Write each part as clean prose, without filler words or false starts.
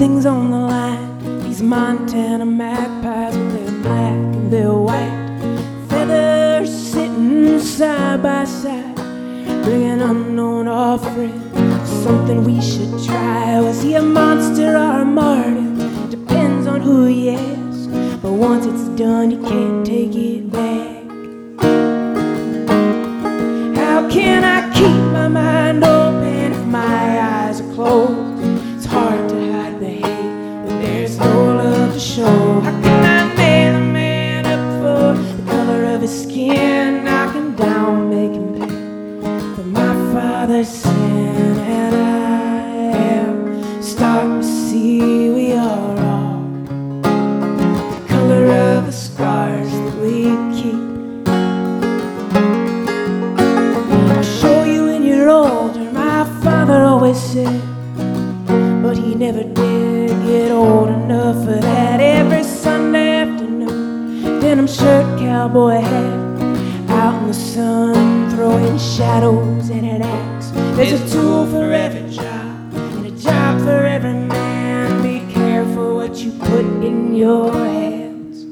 Everything's on the line. These Montana magpies with their black and their white feathers sitting side by side, bringing unknown offering, something we should try. Was he a monster or a martyr? Depends on who he asks, but once it's done you can't take it back. How can I keep my mind open if my eyes are closed? It's hard to hide the hate when there's no love to show. How can I nail a man up for the color of his skin? Knock him down, make him pay for my father's sin. And I am starting to see we are all the color of the scars that we keep. I'll show you when you're older, my father always said, but he never did get old enough for that. Every Sunday afternoon, denim shirt, cowboy hat, out in the sun, throwing shadows and an axe. There's a tool for every job and a job for every man. Be careful what you put in your hands.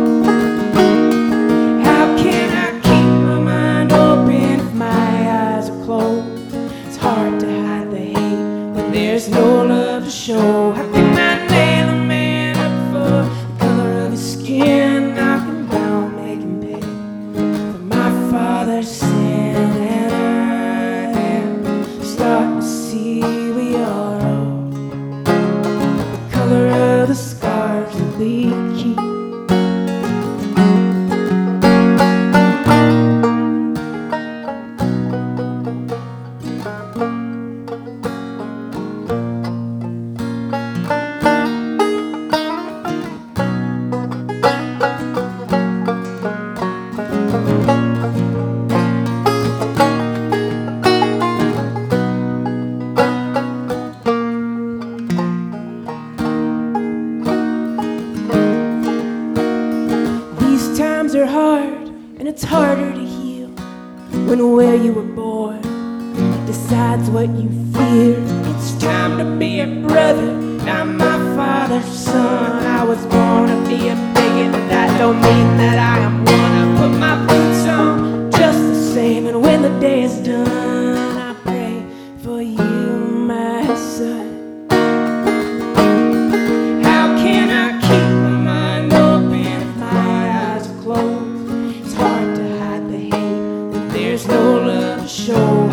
How can I keep my mind open if my eyes are closed? It's hard to hide the hate when there's no love to show. How can I nail a man up for the color of his skin? Knock him down, make him pay for my father's sin. And I am starting to see we are all the color of the scars that we keep. Times are hard, and it's harder to heal when where you were born decides what you fear. It's time to be a brother, not my father's son. I was born to be a bigot, but that don't mean that I am one. I put my boots on just the same, and when the day is done, I pray for you, my son. There's no love to show.